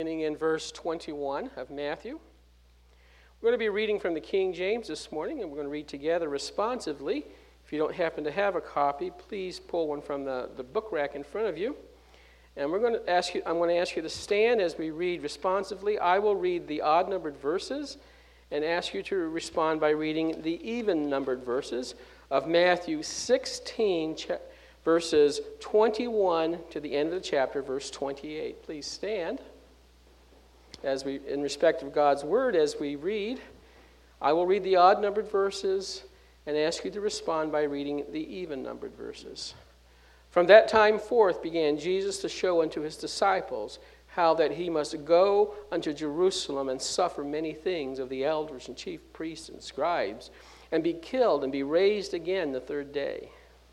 Beginning in verse 21 of Matthew. We're going to be reading from the King James this morning, and we're going to read together responsively. If you don't happen to have a copy, please pull one from the book rack in front of you. And I'm going to ask you to stand as we read responsively. I will read the odd-numbered verses and ask you to respond by reading the even-numbered verses of Matthew 16, verses 21 to the end of the chapter, verse 28. Please stand. As we, in respect of God's word, as we read, I will read the odd-numbered verses and ask you to respond by reading the even-numbered verses. From that time forth began Jesus to show unto his disciples how that he must go unto Jerusalem and suffer many things of the elders and chief priests and scribes, and be killed and be raised again the third day.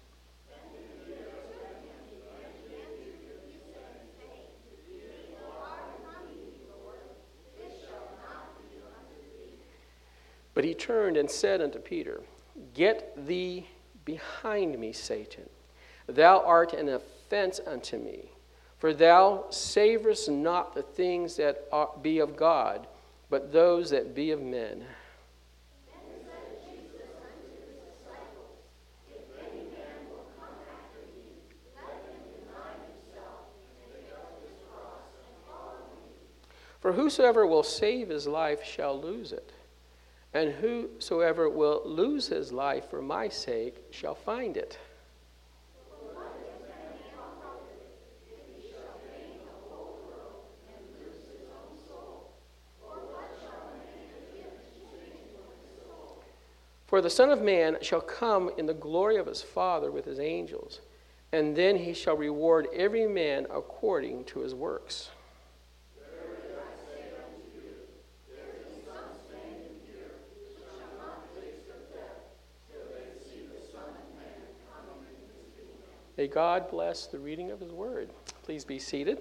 But he turned and said unto Peter, Get thee behind me, Satan. Thou art an offense unto me, for thou savorest not the things that be of God, but those that be of men. For whosoever will save his life shall lose it. And whosoever will lose his life for my sake shall find it. For the Son of Man shall come in the glory of his Father with his angels, and then he shall reward every man according to his works. May God bless the reading of his word. Please be seated.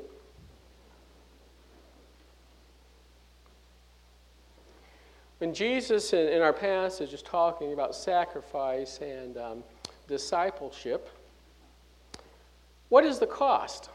When Jesus, in our passage, is talking about sacrifice and discipleship, what is the cost?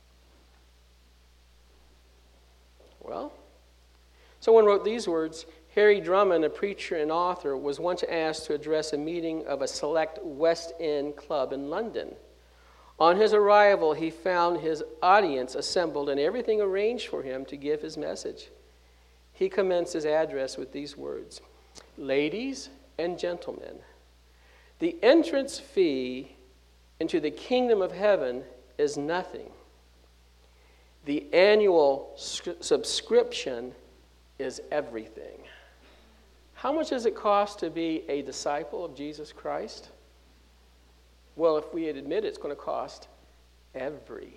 Well, someone wrote these words. Harry Drummond, a preacher and author, was once asked to address a meeting of a select West End club in London. On his arrival, he found his audience assembled and everything arranged for him to give his message. He commenced his address with these words, Ladies and gentlemen, the entrance fee into the kingdom of heaven is nothing. The annual subscription is everything. How much does it cost to be a disciple of Jesus Christ? Well, if we admit it's going to cost everything.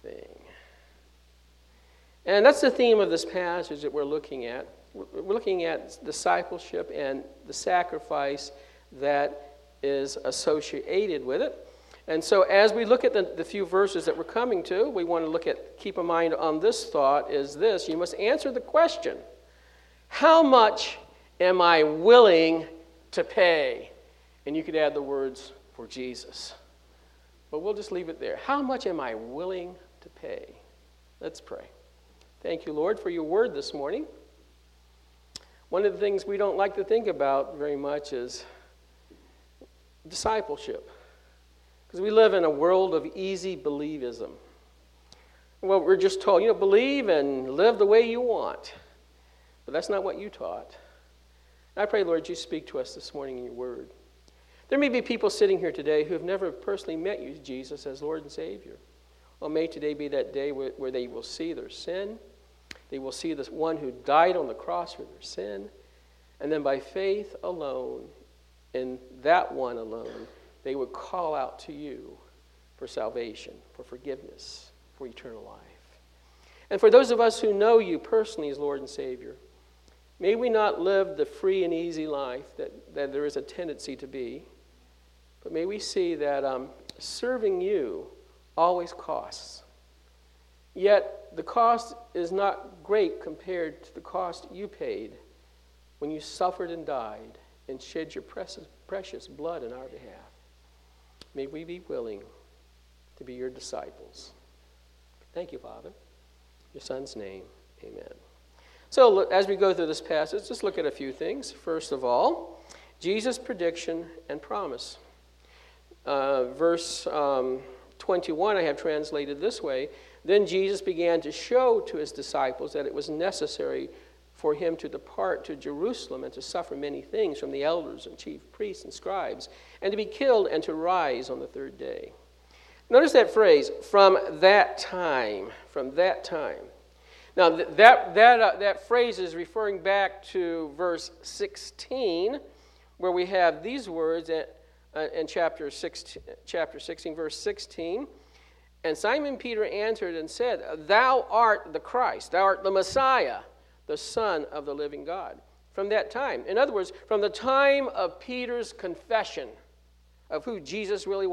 And that's the theme of this passage that we're looking at. We're looking at discipleship and the sacrifice that is associated with it. And so as we look at the few verses that we're coming to, we want to keep in mind on this thought is this. You must answer the question, how much am I willing to pay? And you could add the words, for Jesus. But we'll just leave it there. How much am I willing to pay? Let's pray. Thank you, Lord, for your word this morning. One of the things we don't like to think about very much is discipleship. Because we live in a world of easy believism. Well, we're just told, believe and live the way you want. But that's not what you taught. And I pray, Lord, you speak to us this morning in your word. There may be people sitting here today who have never personally met you, Jesus, as Lord and Savior. Well, may today be that day where they will see their sin. They will see the one who died on the cross for their sin. And then by faith alone, in that one alone, they would call out to you for salvation, for forgiveness, for eternal life. And for those of us who know you personally as Lord and Savior, may we not live the free and easy life that there is a tendency to be, but may we see that serving you always costs. Yet the cost is not great compared to the cost you paid when you suffered and died and shed your precious blood in our behalf. May we be willing to be your disciples. Thank you, Father. In your Son's name, Amen. So as we go through this passage, just look at a few things. First of all, Jesus' prediction and promise. Verse 21 I have translated this way. Then Jesus began to show to his disciples that it was necessary for him to depart to Jerusalem and to suffer many things from the elders and chief priests and scribes, and to be killed and to rise on the third day. Notice that phrase, from that time, from that time. Now, that phrase is referring back to verse 16, where we have these words in chapter 16, verse 16. And Simon Peter answered and said, Thou art the Christ, thou art the Messiah, the Son of the living God. From that time. In other words, from the time of Peter's confession of who Jesus really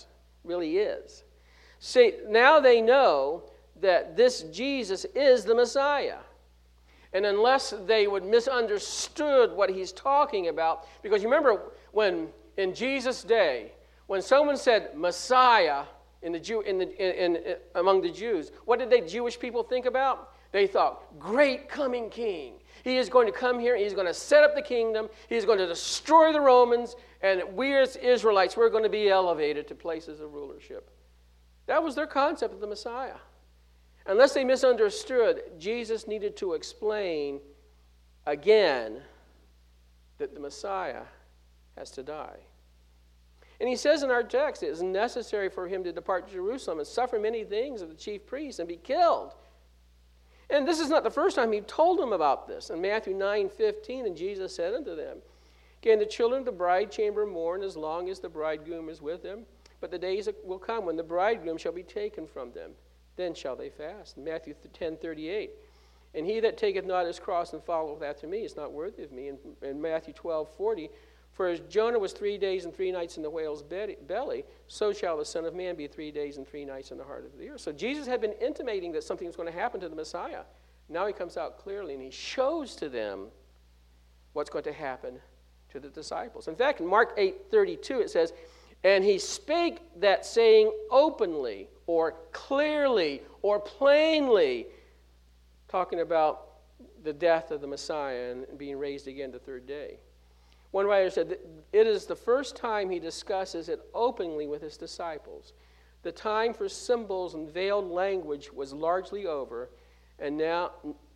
is. See, now they know that this Jesus is the Messiah. And unless they would misunderstood what he's talking about, because you remember when in Jesus' day, when someone said Messiah among the Jews, what did the Jewish people think about? They thought, great coming king. He is going to come here, he's going to set up the kingdom, he's going to destroy the Romans, and we as Israelites, we're going to be elevated to places of rulership. That was their concept of the Messiah. Unless they misunderstood, Jesus needed to explain again that the Messiah has to die. And he says in our text, it is necessary for him to depart to Jerusalem and suffer many things of the chief priests and be killed. And this is not the first time he told them about this. In Matthew 9:15, and Jesus said unto them, Can the children of the bride chamber mourn as long as the bridegroom is with them? But the days will come when the bridegroom shall be taken from them. Then shall they fast. In Matthew 10:38, And he that taketh not his cross and followeth after me is not worthy of me. In Matthew 12:40, For as Jonah was 3 days and 3 nights in the whale's belly, so shall the Son of Man be 3 days and 3 nights in the heart of the earth. So Jesus had been intimating that something was going to happen to the Messiah. Now he comes out clearly and he shows to them what's going to happen to the disciples. In fact, in Mark 8:32 it says, And he spake that saying openly, or clearly, or plainly, talking about the death of the Messiah and being raised again the third day. One writer said that it is the first time he discusses it openly with his disciples. The time for symbols and veiled language was largely over, and now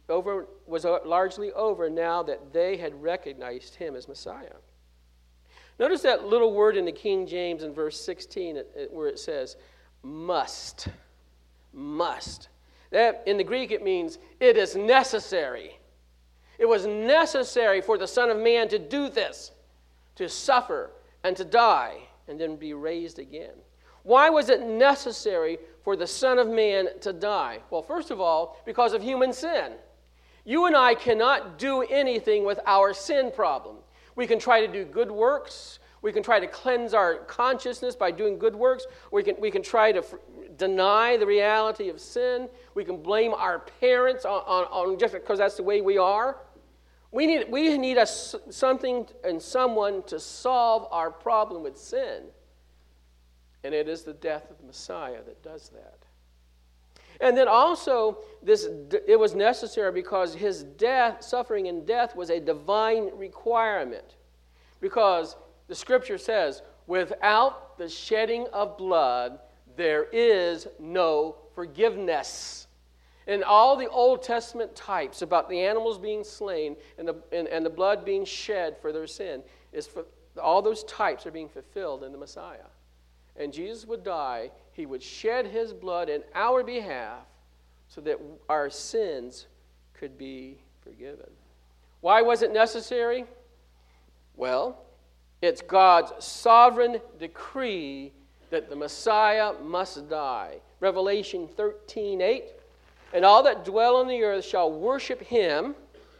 now that they had recognized him as Messiah. Notice that little word in the King James in verse 16 where it says, must. Must. That, in the Greek it means it is necessary. It was necessary for the Son of Man to do this, to suffer and to die and then be raised again. Why was it necessary for the Son of Man to die? Well, first of all, because of human sin. You and I cannot do anything with our sin problem. We can try to do good works. We can try to cleanse our consciousness by doing good works. We can try to deny the reality of sin. We can blame our parents on just because that's the way we are. We need something and someone to solve our problem with sin. And it is the death of the Messiah that does that. And then also, it was necessary because his death, suffering and death, was a divine requirement. Because the Scripture says, without the shedding of blood, there is no forgiveness. And all the Old Testament types about the animals being slain and the blood being shed for their sin, all those types are being fulfilled in the Messiah. And Jesus would die. He would shed his blood in our behalf so that our sins could be forgiven. Why was it necessary? Well, it's God's sovereign decree that the Messiah must die. Revelation 13:8, And all that dwell on the earth shall worship him,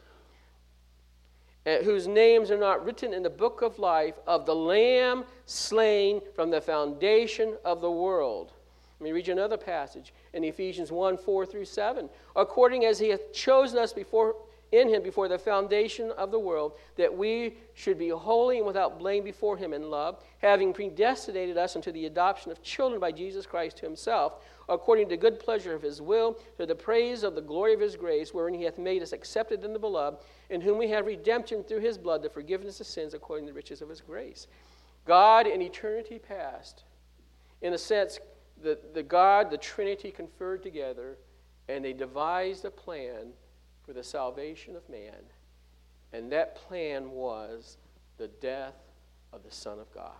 whose names are not written in the book of life of the Lamb slain from the foundation of the world. Let me read you another passage in Ephesians 1:4-7. According as he hath chosen us before in him before the foundation of the world, that we should be holy and without blame before him in love, having predestinated us unto the adoption of children by Jesus Christ to himself, according to the good pleasure of his will, to the praise of the glory of his grace, wherein he hath made us accepted in the beloved, in whom we have redemption through his blood, the forgiveness of sins, according to the riches of his grace. God in eternity past, in a sense, the God, the Trinity conferred together, and they devised a plan for the salvation of man. And that plan was the death of the Son of God.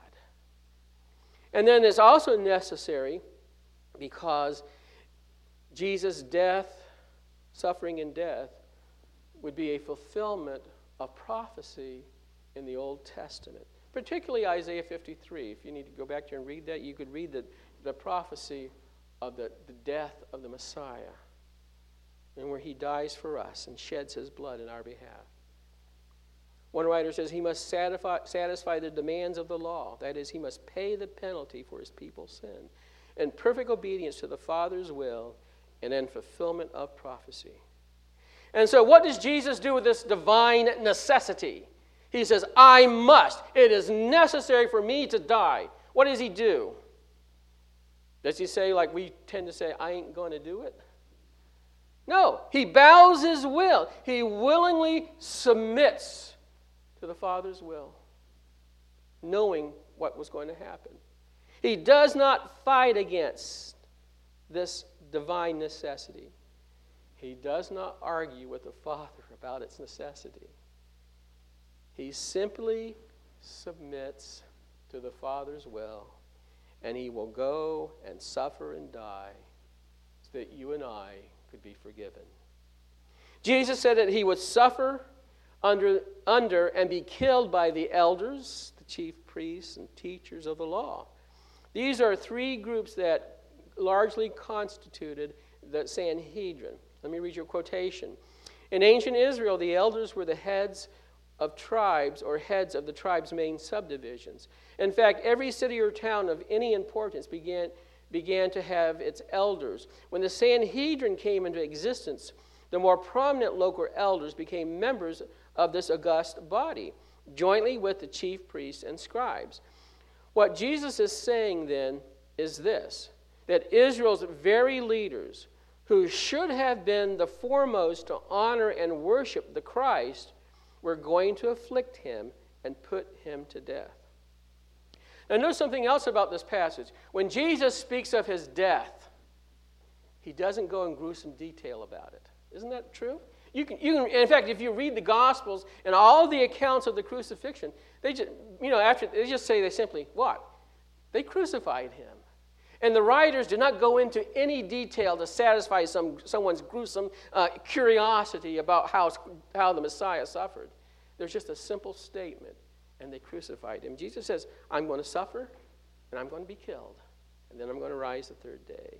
And then it's also necessary because Jesus' death, suffering and death, would be a fulfillment of prophecy in the Old Testament. Particularly Isaiah 53. If you need to go back there and read that, you could read the prophecy of the death of the Messiah, and where he dies for us and sheds his blood in our behalf. One writer says he must satisfy the demands of the law. That is, he must pay the penalty for his people's sin. In perfect obedience to the Father's will and in fulfillment of prophecy. And so what does Jesus do with this divine necessity? He says, I must. It is necessary for me to die. What does he do? Does he say, like we tend to say, I ain't going to do it? No, he bows his will. He willingly submits to the Father's will, knowing what was going to happen. He does not fight against this divine necessity. He does not argue with the Father about its necessity. He simply submits to the Father's will, and he will go and suffer and die so that you and I could be forgiven. Jesus said that he would suffer under and be killed by the elders, the chief priests and teachers of the law. These are three groups that largely constituted the Sanhedrin. Let me read you a quotation. In ancient Israel, the elders were the heads of tribes or heads of the tribe's main subdivisions. In fact, every city or town of any importance began to have its elders. When the Sanhedrin came into existence, the more prominent local elders became members of this august body, jointly with the chief priests and scribes. What Jesus is saying then is this, that Israel's very leaders, who should have been the foremost to honor and worship the Christ, were going to afflict him and put him to death. Now notice something else about this passage. When Jesus speaks of his death, he doesn't go in gruesome detail about it. Isn't that true? You can, in fact, if you read the Gospels and all the accounts of the crucifixion, they just say simply, what? They crucified him. And the writers do not go into any detail to satisfy someone's gruesome curiosity about how the Messiah suffered. There's just a simple statement, and they crucified him. Jesus says, I'm going to suffer, and I'm going to be killed, and then I'm going to rise the third day.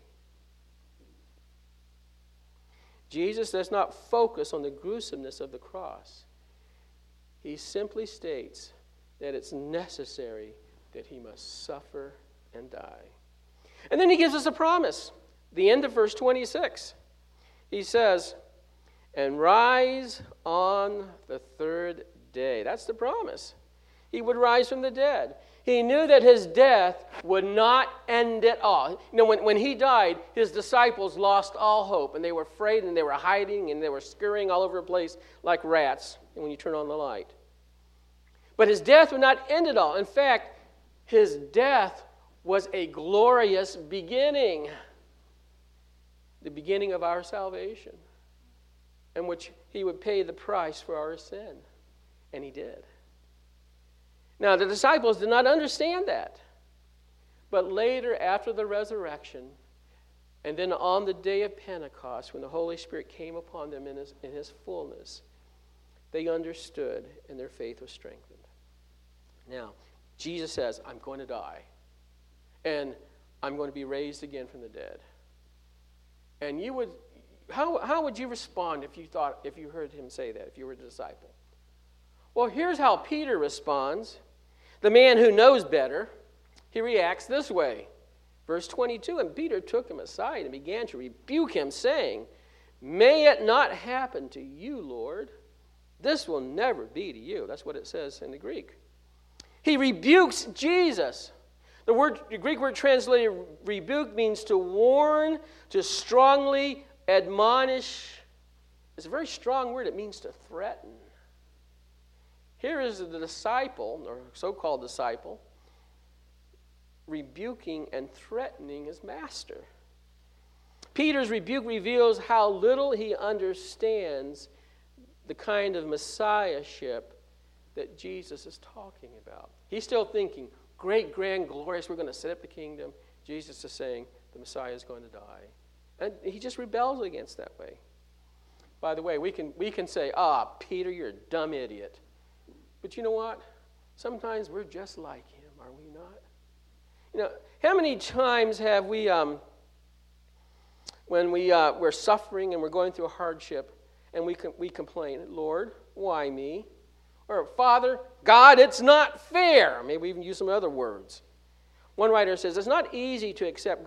Jesus does not focus on the gruesomeness of the cross. He simply states that it's necessary that he must suffer and die. And then he gives us a promise. The end of verse 26. He says, and rise on the third day. That's the promise. He would rise from the dead. He knew that his death would not end it all. You know, when he died, his disciples lost all hope, and they were afraid, and they were hiding, and they were scurrying all over the place like rats when you turn on the light. But his death would not end it all. In fact, his death was a glorious beginning, the beginning of our salvation, in which he would pay the price for our sin, and he did. Now, the disciples did not understand that, but later, after the resurrection, and then on the day of Pentecost, when the Holy Spirit came upon them in his fullness, they understood, and their faith was strengthened. Now, Jesus says, I'm going to die. And I'm going to be raised again from the dead. And how would you respond if you heard him say that, if you were a disciple? Well, here's how Peter responds. The man who knows better, he reacts this way. Verse 22, and Peter took him aside and began to rebuke him, saying, May it not happen to you, Lord. This will never be to you. That's what it says in the Greek. He rebukes Jesus. The Greek word translated rebuke means to warn, to strongly admonish. It's a very strong word. It means to threaten. Here is the disciple, or so-called disciple, rebuking and threatening his master. Peter's rebuke reveals how little he understands the kind of messiahship that Jesus is talking about. He's still thinking, great, grand, glorious, we're going to set up the kingdom. Jesus is saying the Messiah is going to die. And he just rebels against that way. By the way, we can say, Peter, you're a dumb idiot. But you know what? Sometimes we're just like him, are we not? You know, how many times have we, when we're suffering and we're going through a hardship, and we complain, Lord, why me? Or, Father, God, it's not fair. Maybe we even use some other words. One writer says, it is easy to accept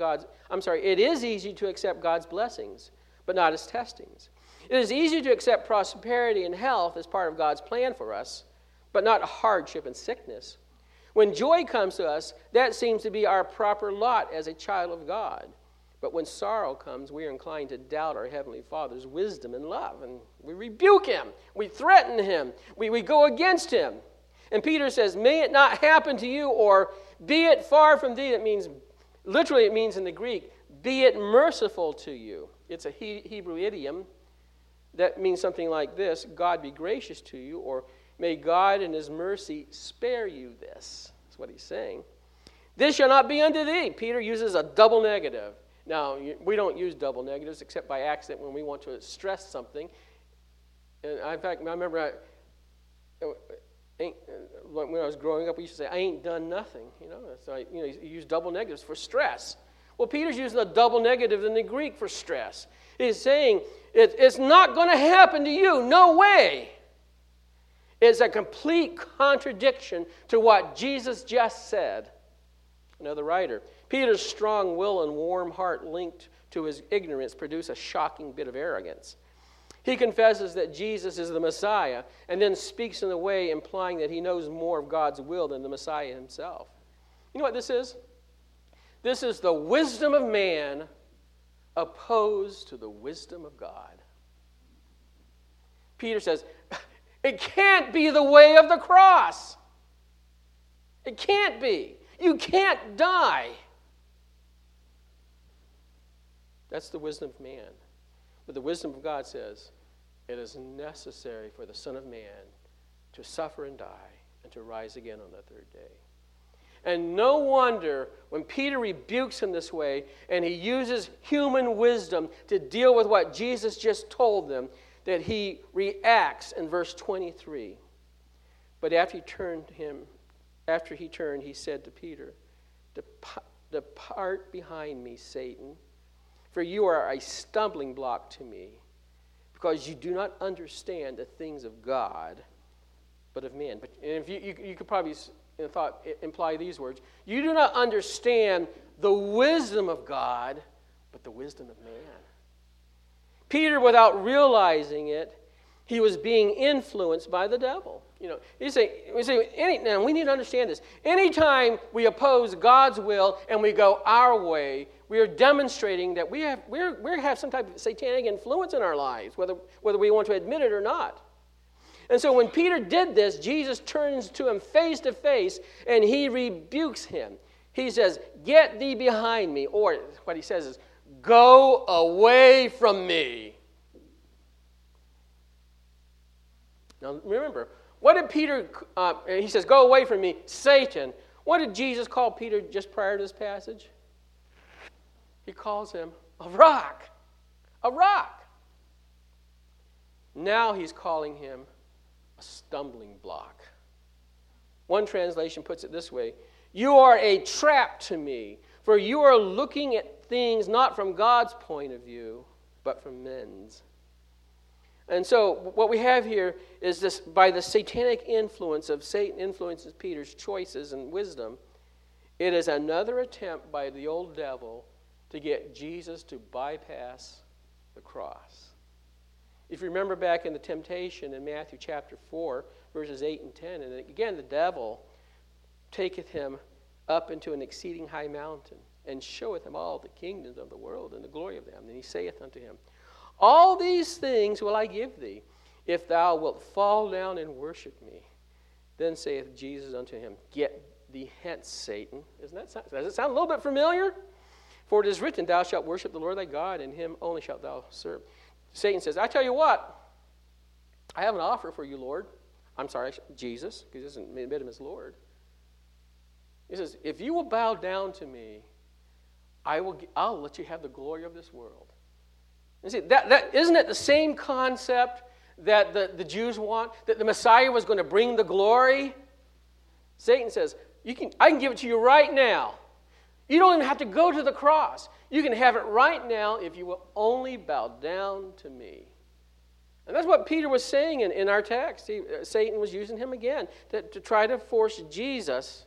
God's blessings, but not his testings. It is easy to accept prosperity and health as part of God's plan for us, but not hardship and sickness. When joy comes to us, that seems to be our proper lot as a child of God. But when sorrow comes, we are inclined to doubt our Heavenly Father's wisdom and love. And we rebuke him. We threaten him. We go against him. And Peter says, may it not happen to you, or be it far from thee. That means, literally it means in the Greek, be it merciful to you. It's a Hebrew idiom that means something like this, God be gracious to you, or may God in his mercy spare you this. That's what he's saying. This shall not be unto thee. Peter uses a double negative. Now, we don't use double negatives except by accident when we want to stress something. And in fact, I remember when I was growing up, we used to say, I ain't done nothing. So you use double negatives for stress. Well, Peter's using a double negative in the Greek for stress. He's saying, it's not going to happen to you. No way. It's a complete contradiction to what Jesus just said. Another writer, Peter's strong will and warm heart linked to his ignorance produce a shocking bit of arrogance. He confesses that Jesus is the Messiah and then speaks in a way implying that he knows more of God's will than the Messiah himself. You know what this is? This is the wisdom of man opposed to the wisdom of God. Peter says, it can't be the way of the cross. It can't be. You can't die. That's the wisdom of man. But the wisdom of God says, it is necessary for the Son of Man to suffer and die and to rise again on the third day. And no wonder when Peter rebukes him this way and he uses human wisdom to deal with what Jesus just told them, that he reacts in verse 23. But after he turned, he said to Peter, Depart behind me, Satan, for you are a stumbling block to me, because you do not understand the things of God, but of man. But and if you could probably imply these words, you do not understand the wisdom of God, but the wisdom of man. Peter, without realizing it, he was being influenced by the devil. Now we need to understand this. Anytime we oppose God's will and we go our way, we are demonstrating that we have some type of satanic influence in our lives, whether we want to admit it or not. And so when Peter did this, Jesus turns to him face to face and he rebukes him. He says, get thee behind me. Or what he says is, go away from me. Now remember, what did Peter, he says, go away from me, Satan. What did Jesus call Peter just prior to this passage? He calls him a rock. A rock. Now he's calling him a stumbling block. One translation puts it this way, you are a trap to me, for you are looking at things not from God's point of view, but from men's. And so what we have here is this, by the satanic influence of Satan influences Peter's choices and wisdom, it is another attempt by the old devil to get Jesus to bypass the cross. If you remember back in the temptation in Matthew chapter 4, verses 8 and 10, and again the devil taketh him up into an exceeding high mountain, and showeth him all the kingdoms of the world and the glory of them. And he saith unto him, All these things will I give thee, if thou wilt fall down and worship me. Then saith Jesus unto him, Get thee hence, Satan. Does it sound a little bit familiar? For it is written, Thou shalt worship the Lord thy God, and him only shalt thou serve. Satan says, I tell you what, I have an offer for you, Lord. I'm sorry, Jesus, because he doesn't admit him as Lord. He says, if you will bow down to me, I'll let you have the glory of this world. And see, isn't it the same concept that the Jews want? That the Messiah was going to bring the glory? Satan says, I can give it to you right now. You don't even have to go to the cross. You can have it right now if you will only bow down to me. And that's what Peter was saying in our text. Satan was using him again to try to force Jesus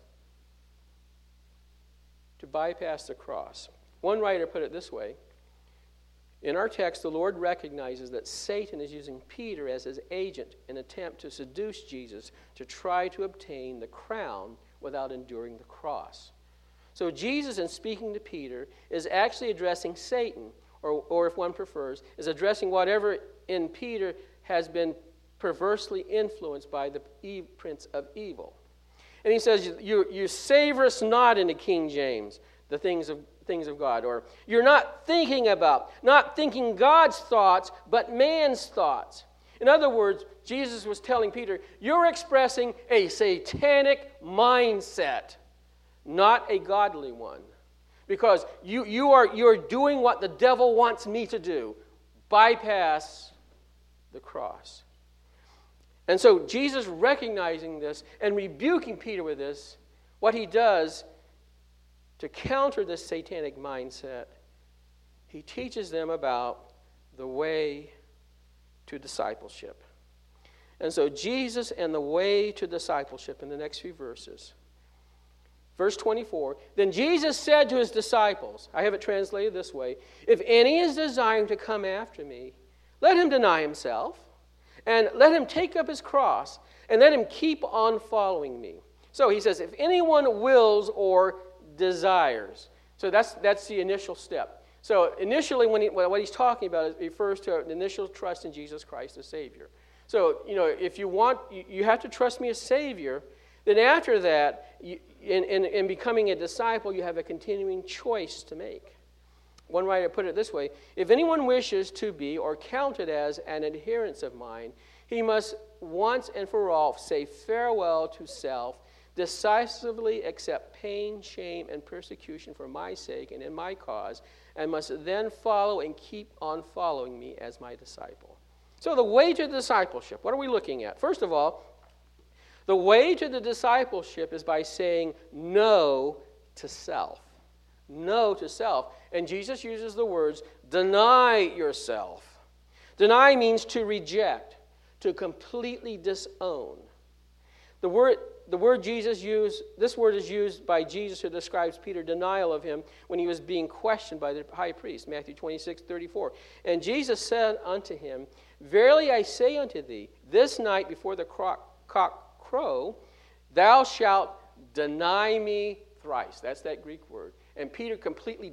to bypass the cross. One writer put it this way. In our text, the Lord recognizes that Satan is using Peter as his agent in an attempt to seduce Jesus to try to obtain the crown without enduring the cross. So Jesus, in speaking to Peter, is actually addressing Satan, or if one prefers, is addressing whatever in Peter has been perversely influenced by the prince of evil. And he says, you savorest not in the King James the things of God. Or you're not thinking God's thoughts, but man's thoughts. In other words, Jesus was telling Peter, you're expressing a satanic mindset, not a godly one. Because you're doing what the devil wants me to do. Bypass the cross. And so Jesus, recognizing this and rebuking Peter with this, what he does to counter this satanic mindset, he teaches them about the way to discipleship. And so Jesus and the way to discipleship in the next few verses. Verse 24, Then Jesus said to his disciples, I have it translated this way, If any is desiring to come after me, let him deny himself, and let him take up his cross, and let him keep on following me. So he says, if anyone wills or desires. So that's the initial step. So initially, what he's talking about is refers to an initial trust in Jesus Christ as Savior. So, if you want, you have to trust me as Savior. Then after that, in becoming a disciple, you have a continuing choice to make. One writer put it this way, if anyone wishes to be or counted as an adherent of mine, he must once and for all say farewell to self, decisively accept pain, shame, and persecution for my sake and in my cause, and must then follow and keep on following me as my disciple. So the way to discipleship, what are we looking at? First of all, the way to the discipleship is by saying no to self. No to self. And Jesus uses the words, deny yourself. Deny means to reject, to completely disown. The word Jesus used, this word is used by Jesus who describes Peter's denial of him when he was being questioned by the high priest, Matthew 26:34. And Jesus said unto him, Verily I say unto thee, this night before the cock crow, thou shalt deny me thrice. That's that Greek word. And Peter completely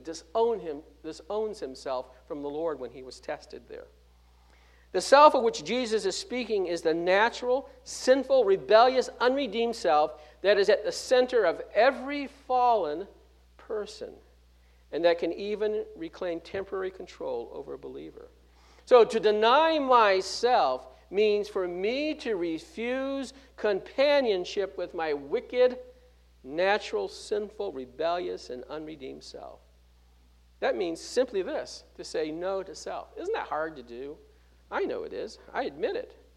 disowns himself from the Lord when he was tested there. The self of which Jesus is speaking is the natural, sinful, rebellious, unredeemed self that is at the center of every fallen person and that can even reclaim temporary control over a believer. So to deny myself means for me to refuse companionship with my wicked, natural, sinful, rebellious, and unredeemed self. That means simply this, to say no to self. Isn't that hard to do? I know it is. I admit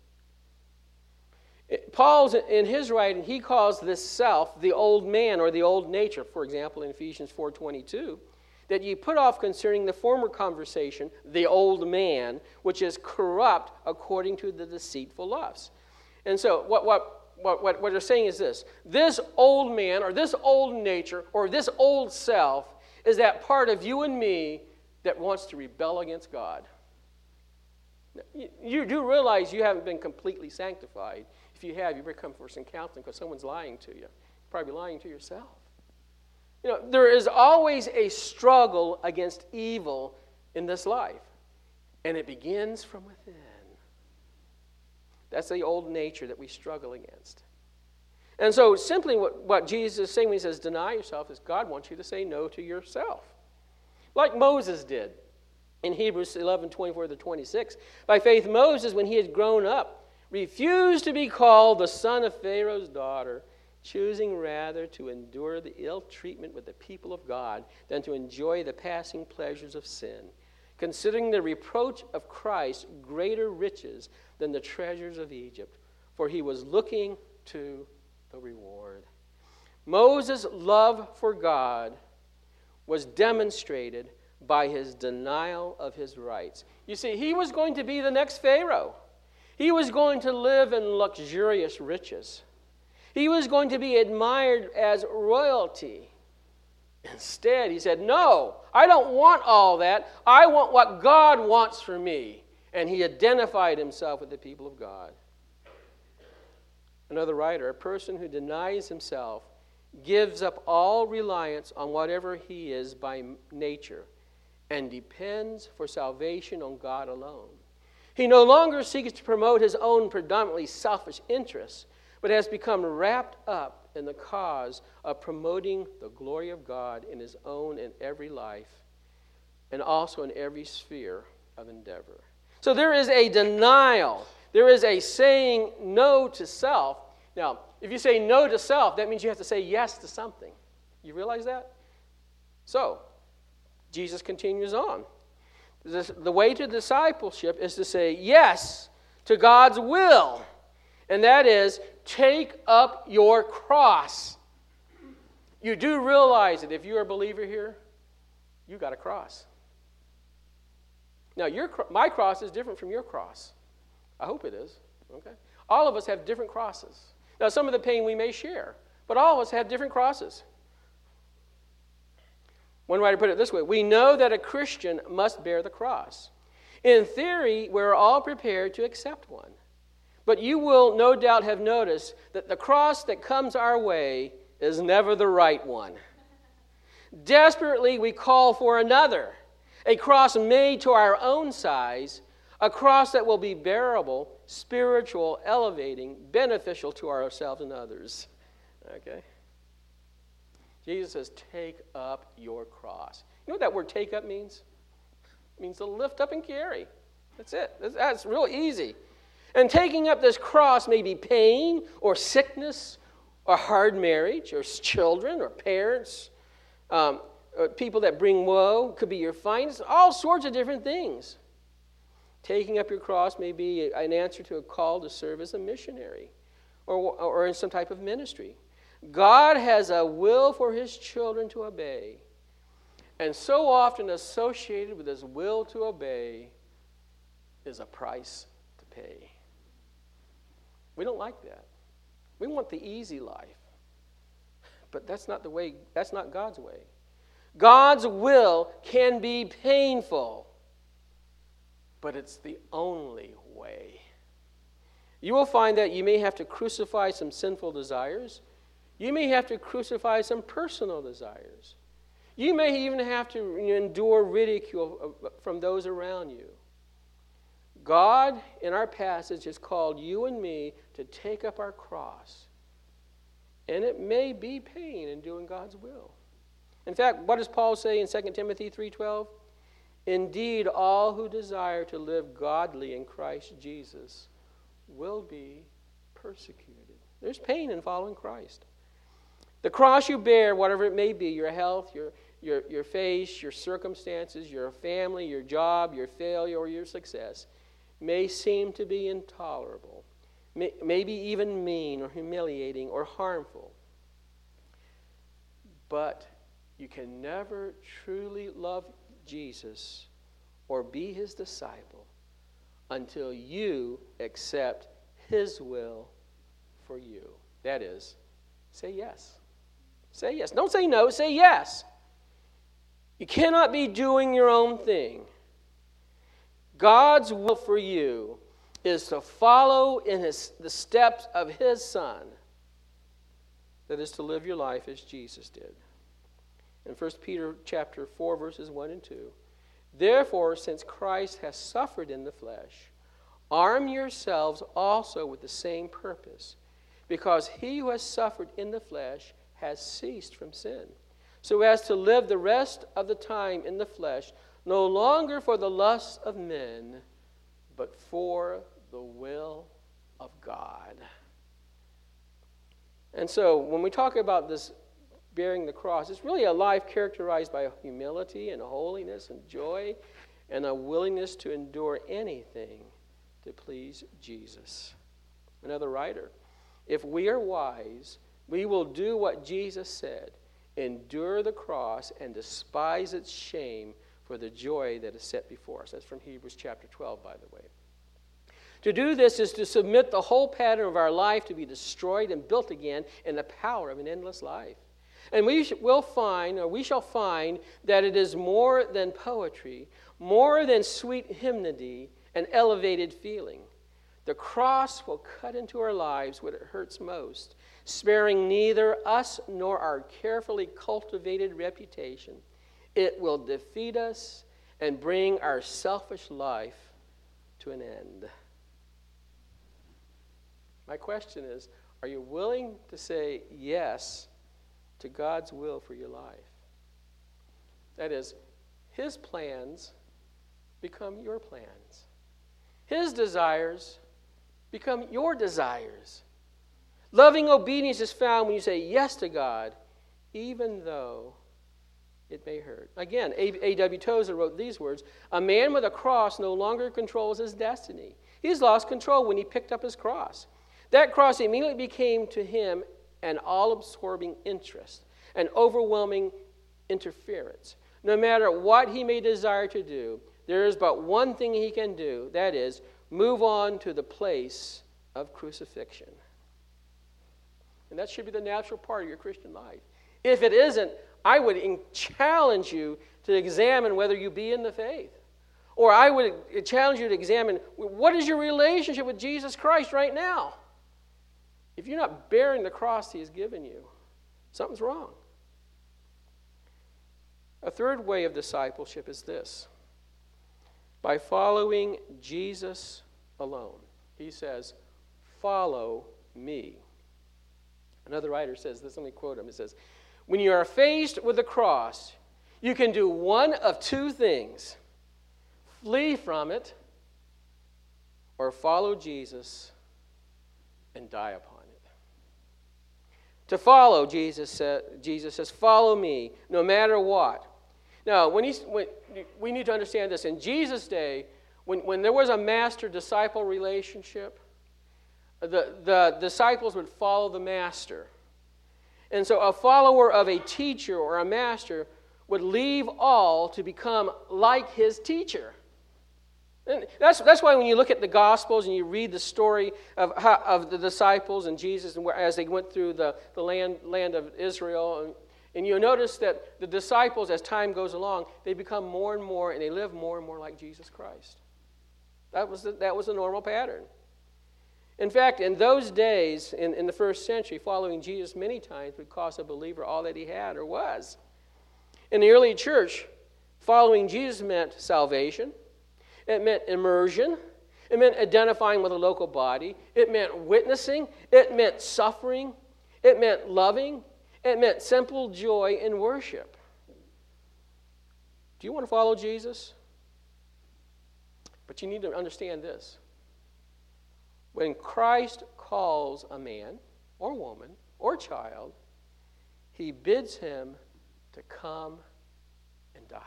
it. Paul's, in his writing, he calls this self the old man or the old nature. For example, in Ephesians 4:22, that ye put off concerning the former conversation, the old man, which is corrupt according to the deceitful lusts. And so what they're saying is this. This old man or this old nature or this old self is that part of you and me that wants to rebel against God. You do realize you haven't been completely sanctified. If you have, you better come for some counseling because someone's lying to you. You're probably lying to yourself. There is always a struggle against evil in this life, and it begins from within. That's the old nature that we struggle against. And so simply what Jesus is saying when he says deny yourself is God wants you to say no to yourself. Like Moses did in Hebrews 11:24-26. By faith, Moses, when he had grown up, refused to be called the son of Pharaoh's daughter, choosing rather to endure the ill treatment with the people of God than to enjoy the passing pleasures of sin, considering the reproach of Christ greater riches than the treasures of Egypt, for he was looking to the reward. Moses' love for God was demonstrated by his denial of his rights. You see, he was going to be the next Pharaoh. He was going to live in luxurious riches. He was going to be admired as royalty. Instead, he said, no, I don't want all that. I want what God wants for me. And he identified himself with the people of God. Another writer, a person who denies himself gives up all reliance on whatever he is by nature and depends for salvation on God alone. He no longer seeks to promote his own predominantly selfish interests, but has become wrapped up in the cause of promoting the glory of God in his own and every life, and also in every sphere of endeavor. So there is a denial. There is a saying no to self. Now, if you say no to self, that means you have to say yes to something. You realize that? So, Jesus continues on. The way to discipleship is to say yes to God's will. And that is, take up your cross. You do realize that if you're a believer here, you got a cross. Now, my cross is different from your cross. I hope it is. Okay? All of us have different crosses. Now, some of the pain we may share, but all of us have different crosses. One writer put it this way: we know that a Christian must bear the cross. In theory, we're all prepared to accept one. But you will no doubt have noticed that the cross that comes our way is never the right one. Desperately, we call for another, a cross made to our own size, a cross that will be bearable, spiritual, elevating, beneficial to ourselves and others. Okay? Jesus says, take up your cross. You know what that word take up means? It means to lift up and carry. That's it. That's real easy. And taking up this cross may be pain or sickness or hard marriage or children or parents, or people that bring woe. It could be your finances, all sorts of different things. Taking up your cross may be an answer to a call to serve as a missionary or in some type of ministry. God has a will for his children to obey. And so often associated with his will to obey is a price to pay. We don't like that. We want the easy life. But that's not the way, that's not God's way. God's will can be painful, but it's the only way. You will find that you may have to crucify some sinful desires. You may have to crucify some personal desires. You may even have to endure ridicule from those around you. God, in our passage, has called you and me to take up our cross. And it may be pain in doing God's will. In fact, what does Paul say in 2 Timothy 3:12? Indeed, all who desire to live godly in Christ Jesus will be persecuted. There's pain in following Christ. The cross you bear, whatever it may be, your health, your face, your circumstances, your family, your job, your failure, or your success, may seem to be intolerable, maybe even mean or humiliating or harmful. But you can never truly love Jesus or be his disciple until you accept his will for you. That is, say yes. Say yes. Don't say no, say yes. You cannot be doing your own thing. God's will for you is to follow in the steps of his Son. That is to live your life as Jesus did. In 1 Peter chapter 4, verses 1 and 2. Therefore, since Christ has suffered in the flesh, arm yourselves also with the same purpose, because he who has suffered in the flesh has ceased from sin, so as to live the rest of the time in the flesh, no longer for the lusts of men, but for the will of God. And so, when we talk about this bearing the cross, it's really a life characterized by humility and holiness and joy and a willingness to endure anything to please Jesus. Another writer, if we are wise, we will do what Jesus said, endure the cross and despise its shame for the joy that is set before us. That's from Hebrews chapter 12, by the way. To do this is to submit the whole pattern of our life to be destroyed and built again in the power of an endless life. And we shall find that it is more than poetry, more than sweet hymnody and elevated feeling. The cross will cut into our lives what it hurts most, sparing neither us nor our carefully cultivated reputation. It will defeat us and bring our selfish life to an end. My question is, are you willing to say yes to God's will for your life? That is, his plans become your plans. His desires become your desires. Loving obedience is found when you say yes to God, even though it may hurt. Again, A.W. Tozer wrote these words, a man with a cross no longer controls his destiny. He's lost control when he picked up his cross. That cross immediately became to him an all-absorbing interest, an overwhelming interference. No matter what he may desire to do, there is but one thing he can do, that is, move on to the place of crucifixion. And that should be the natural part of your Christian life. If it isn't, I would challenge you to examine whether you be in the faith. Or I would challenge you to examine, what is your relationship with Jesus Christ right now? If you're not bearing the cross he has given you, something's wrong. A third way of discipleship is this. By following Jesus alone. He says, follow me. Another writer says this, let me quote him. It says, when you are faced with the cross, you can do one of two things. Flee from it or follow Jesus and die upon it. To follow, Jesus says, follow me no matter what. Now, we need to understand this. In Jesus' day, when there was a master-disciple relationship, the disciples would follow the master. And so a follower of a teacher or a master would leave all to become like his teacher. And that's why when you look at the Gospels and you read the story of the disciples and Jesus and as they went through the land of Israel, and you'll notice that the disciples, as time goes along, they become more and more, and they live more and more like Jesus Christ. That was the normal pattern. In fact, in those days, in the first century, following Jesus many times would cost a believer all that he had or was. In the early church, following Jesus meant salvation. It meant immersion. It meant identifying with a local body. It meant witnessing. It meant suffering. It meant loving. It meant simple joy in worship. Do you want to follow Jesus? But you need to understand this. When Christ calls a man or woman or child, he bids him to come and die.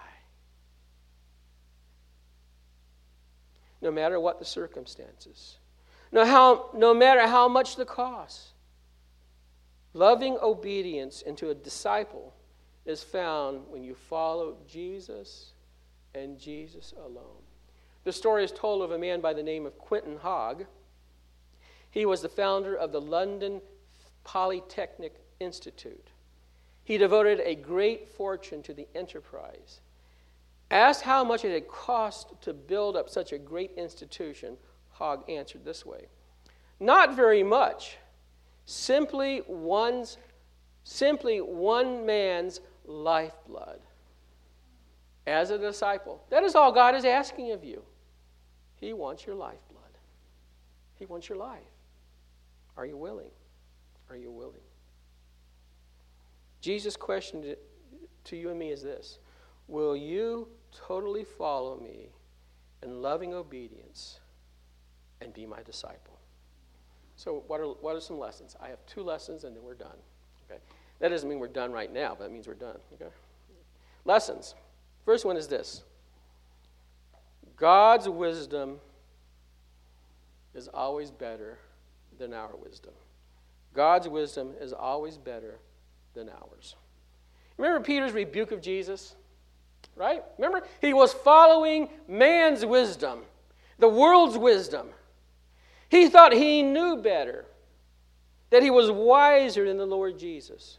No matter what the circumstances. No matter how much the cost. Loving obedience into a disciple is found when you follow Jesus and Jesus alone. The story is told of a man by the name of Quentin Hogg. He was the founder of the London Polytechnic Institute. He devoted a great fortune to the enterprise. Asked how much it had cost to build up such a great institution, Hogg answered this way: "Not very much. Simply one man's lifeblood." As a disciple, that is all God is asking of you. He wants your lifeblood. He wants your life. Are you willing? Are you willing? Jesus' question to you and me is this: will you totally follow me in loving obedience and be my disciple? So what are some lessons? I have 2 lessons and then we're done. Okay? That doesn't mean we're done right now, but that means we're done. Okay? Lessons. First one is this: God's wisdom is always better than our wisdom. God's wisdom is always better than ours. Remember Peter's rebuke of Jesus? Right? Remember? He was following man's wisdom, the world's wisdom. He thought he knew better, that he was wiser than the Lord Jesus.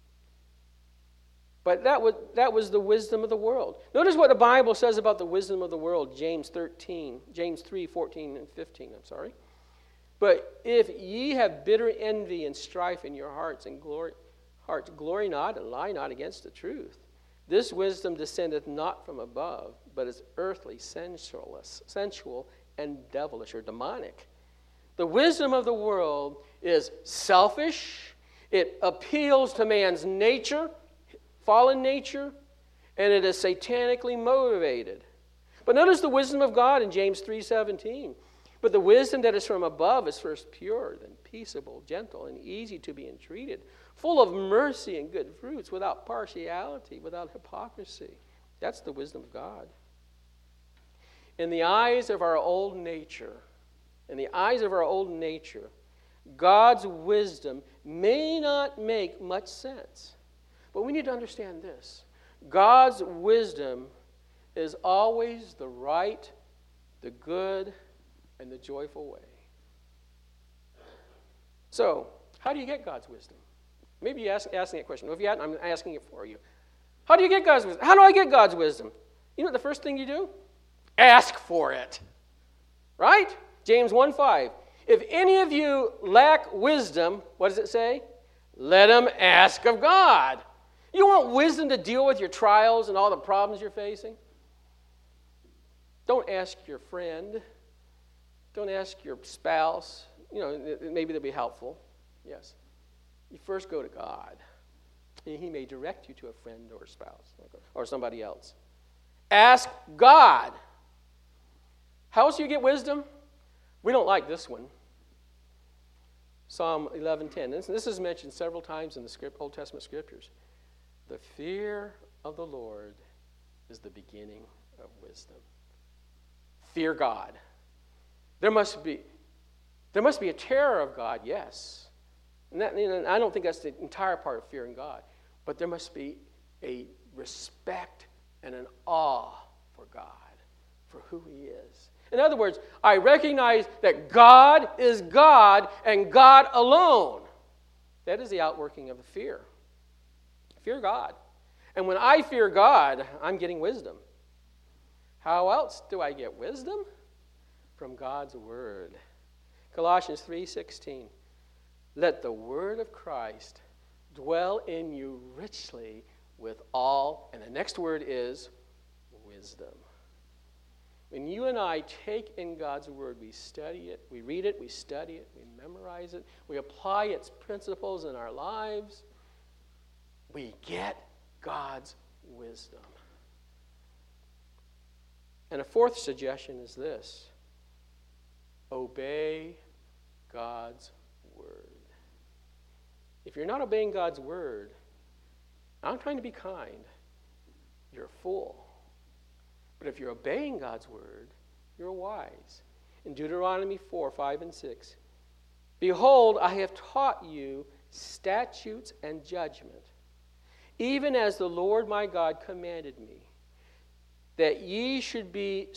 But that was the wisdom of the world. Notice what the Bible says about the wisdom of the world, James 3, 14 and 15, "But if ye have bitter envy and strife in your hearts, glory not and lie not against the truth. This wisdom descendeth not from above, but is earthly, sensual, and devilish," or demonic. The wisdom of the world is selfish. It appeals to man's nature, fallen nature, and it is satanically motivated. But notice the wisdom of God in James 3:17. "But the wisdom that is from above is first pure, then peaceable, gentle, and easy to be entreated, full of mercy and good fruits, without partiality, without hypocrisy." That's the wisdom of God. In the eyes of our old nature, God's wisdom may not make much sense. But we need to understand this: God's wisdom is always the right, the good, and the joyful way. So, how do you get God's wisdom? Maybe you're asking that question. Well, if you hadn't, I'm asking it for you. How do you get God's wisdom? How do I get God's wisdom? You know what the first thing you do? Ask for it. Right? James 1:5. "If any of you lack wisdom," what does it say? "Let him ask of God." You want wisdom to deal with your trials and all the problems you're facing? Don't ask your friend. Don't ask your spouse. Maybe they'll be helpful. Yes. You first go to God. And He may direct you to a friend or a spouse or somebody else. Ask God. How else do you get wisdom? We don't like this one. Psalm 11:10. This is mentioned several times in the Old Testament scriptures. "The fear of the Lord is the beginning of wisdom." Fear God. There must be a terror of God, yes. And I don't think that's the entire part of fearing God. But there must be a respect and an awe for God, for who He is. In other words, I recognize that God is God and God alone. That is the outworking of the fear. Fear God. And when I fear God, I'm getting wisdom. How else do I get wisdom? From God's Word. Colossians 3:16. "Let the word of Christ dwell in you richly with all," and the next word is wisdom. When you and I take in God's Word, we study it, we read it, we study it, we memorize it, we apply its principles in our lives, we get God's wisdom. And a fourth suggestion is this: obey God's Word. If you're not obeying God's Word, I'm trying to be kind, you're a fool. But if you're obeying God's Word, you're wise. In Deuteronomy 4:5 and 6, "Behold, I have taught you statutes and judgment, even as the Lord my God commanded me, that ye should do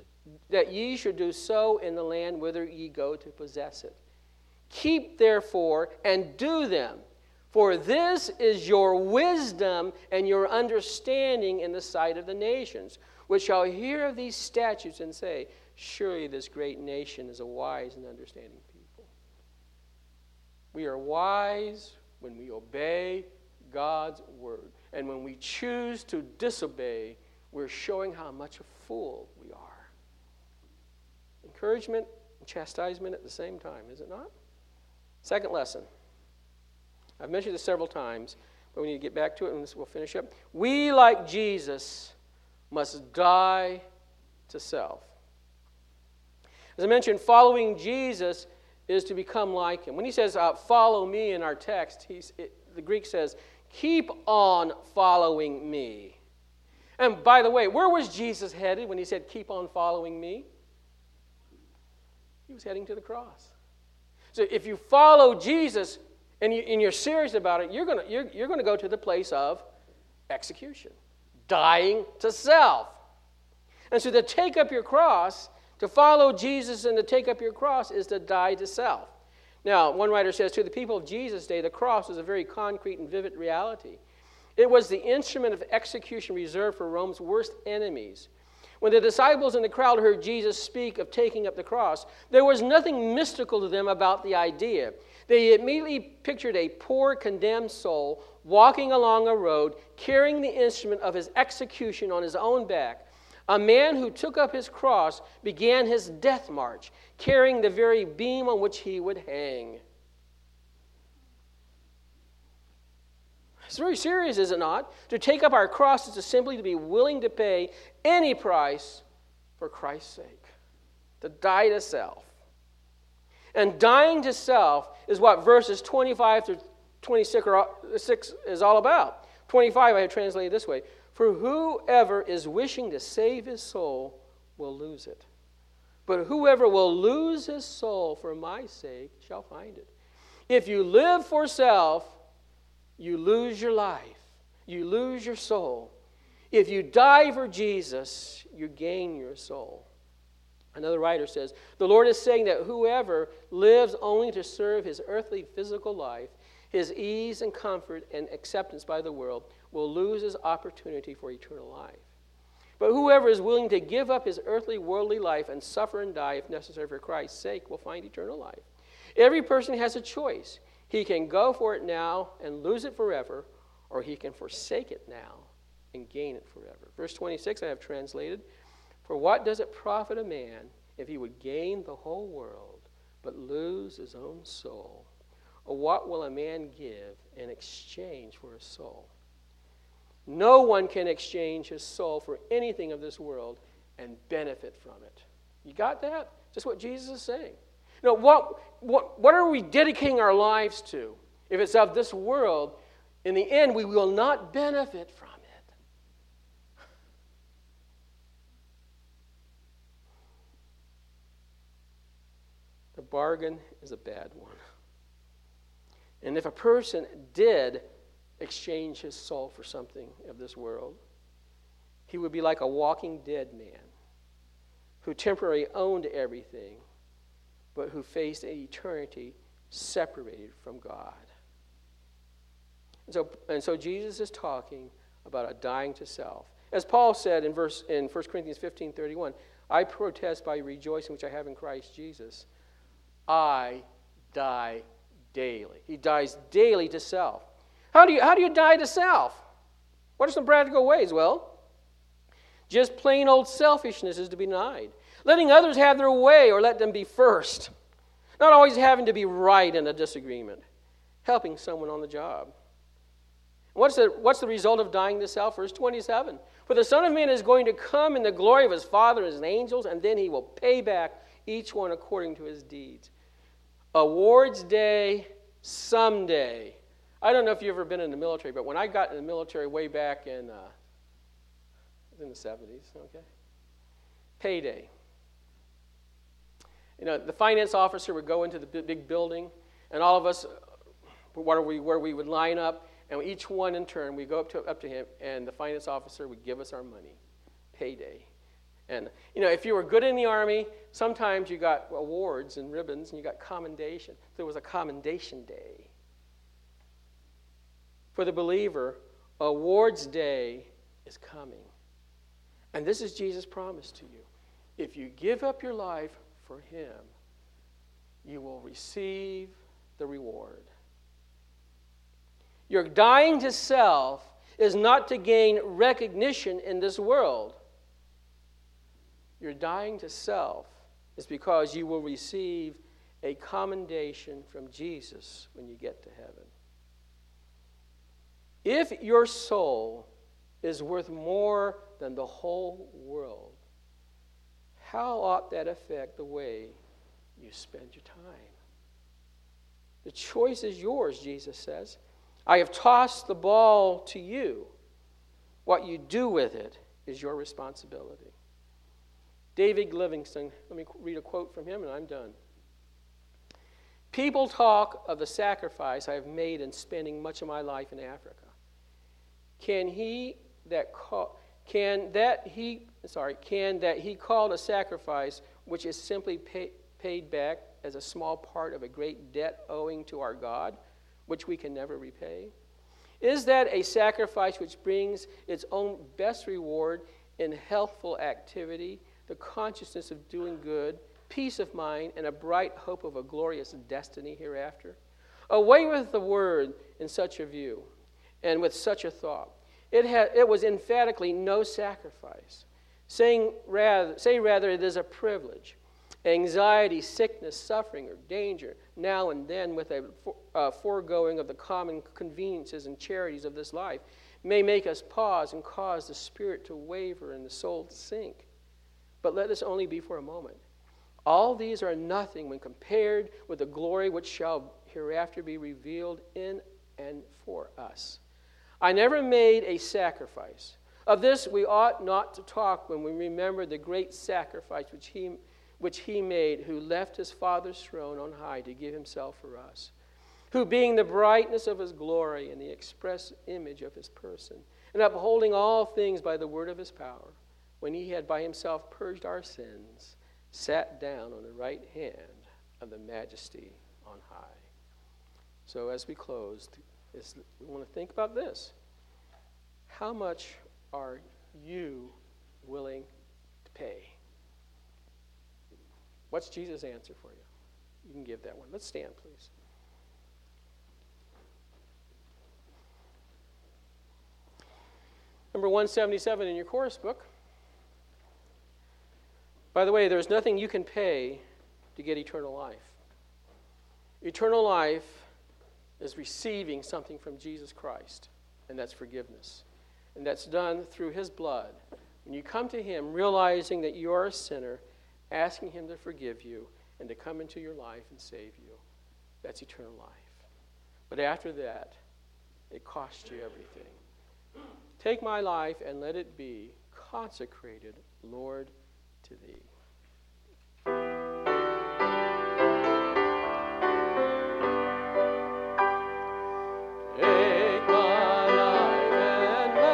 so in the land whither ye go to possess it. Keep therefore and do them, for this is your wisdom and your understanding in the sight of the nations, which shall hear of these statutes and say, surely this great nation is a wise and understanding people. We are wise when we obey God's word. And when we choose to disobey, we're showing how much a fool we are. Encouragement and chastisement at the same time, is it not? Second lesson. I've mentioned this several times, but we need to get back to it and we'll finish up. We, like Jesus, must die to self. As I mentioned, following Jesus is to become like him. When he says, follow me in our text, the Greek says, keep on following me. And by the way, where was Jesus headed when he said, keep on following me? He was heading to the cross. So if you follow Jesus and you're serious about it, you're going to go to the place of execution, dying to self. And so to take up your cross, to follow Jesus and to take up your cross is to die to self. Now, one writer says, to the people of Jesus' day, the cross was a very concrete and vivid reality. It was the instrument of execution reserved for Rome's worst enemies. When the disciples in the crowd heard Jesus speak of taking up the cross, there was nothing mystical to them about the idea. They immediately pictured a poor, condemned soul walking along a road, carrying the instrument of his execution on his own back. A man who took up his cross began his death march, carrying the very beam on which he would hang. It's very serious, is it not? To take up our cross is to simply to be willing to pay any price for Christ's sake. To die to self. And dying to self is what verses 25 through 26 is all about. 25 I have translated this way. For whoever is wishing to save his soul will lose it. But whoever will lose his soul for my sake shall find it. If you live for self, you lose your life. You lose your soul. If you die for Jesus, you gain your soul. Another writer says, the Lord is saying that whoever lives only to serve his earthly physical life, his ease and comfort and acceptance by the world, will lose his opportunity for eternal life. But whoever is willing to give up his earthly, worldly life and suffer and die, if necessary for Christ's sake, will find eternal life. Every person has a choice. He can go for it now and lose it forever, or he can forsake it now and gain it forever. Verse 26 I have translated, for what does it profit a man if he would gain the whole world but lose his own soul? Or what will a man give in exchange for his soul? No one can exchange his soul for anything of this world and benefit from it. You got that? Just what Jesus is saying. You know, what are we dedicating our lives to? If it's of this world, in the end, we will not benefit from it. The bargain is a bad one. And if a person did exchange his soul for something of this world, he would be like a walking dead man who temporarily owned everything, but who faced an eternity separated from God. And so Jesus is talking about a dying to self. As Paul said in 1 Corinthians 15:31, I protest by rejoicing which I have in Christ Jesus, I die daily. He dies daily to self. How do you die to self? What are some practical ways? Well, just plain old selfishness is to be denied. Letting others have their way or let them be first. Not always having to be right in a disagreement. Helping someone on the job. What's the result of dying to self? Verse 27. For the Son of Man is going to come in the glory of his Father and his angels, and then he will pay back each one according to his deeds. Awards day, someday. I don't know if you've ever been in the military, but when I got in the military way back in the 70s, okay? Payday. You know, the finance officer would go into the big building, and all of us, where we would line up, and each one in turn, we'd go up to him, and the finance officer would give us our money. Payday. And, you know, if you were good in the Army, sometimes you got awards and ribbons, and you got commendation. There was a commendation day. For the believer, awards day is coming. And this is Jesus' promise to you. If you give up your life for him, you will receive the reward. Your dying to self is not to gain recognition in this world. Your dying to self is because you will receive a commendation from Jesus when you get to heaven. If your soul is worth more than the whole world, how ought that affect the way you spend your time? The choice is yours, Jesus says. I have tossed the ball to you. What you do with it is your responsibility. David Livingstone, let me read a quote from him and I'm done. People talk of the sacrifice I have made in spending much of my life in Africa. Can that he called a sacrifice which is simply paid back as a small part of a great debt owing to our God, which we can never repay? Is that a sacrifice which brings its own best reward in healthful activity, the consciousness of doing good, peace of mind, and a bright hope of a glorious destiny hereafter? Away with the word in such a view, and with such a thought. It was emphatically no sacrifice. Say rather it is a privilege. Anxiety, sickness, suffering, or danger, now and then with a foregoing of the common conveniences and charities of this life, may make us pause and cause the spirit to waver and the soul to sink. But let this only be for a moment. All these are nothing when compared with the glory which shall hereafter be revealed in and for us. I never made a sacrifice. Of this we ought not to talk when we remember the great sacrifice which he made, who left his Father's throne on high to give himself for us, who being the brightness of his glory and the express image of his person, and upholding all things by the word of his power, when he had by himself purged our sins, sat down on the right hand of the majesty on high. So as we close, we want to think about this. How much are you willing to pay? What's Jesus' answer for you? You can give that one. Let's stand, please. Number 177 in your course book. By the way, there's nothing you can pay to get eternal life. Eternal life is receiving something from Jesus Christ, and that's forgiveness. And that's done through his blood. When you come to him, realizing that you are a sinner, asking him to forgive you and to come into your life and save you, that's eternal life. But after that, it costs you everything. Take my life and let it be consecrated, Lord, to thee.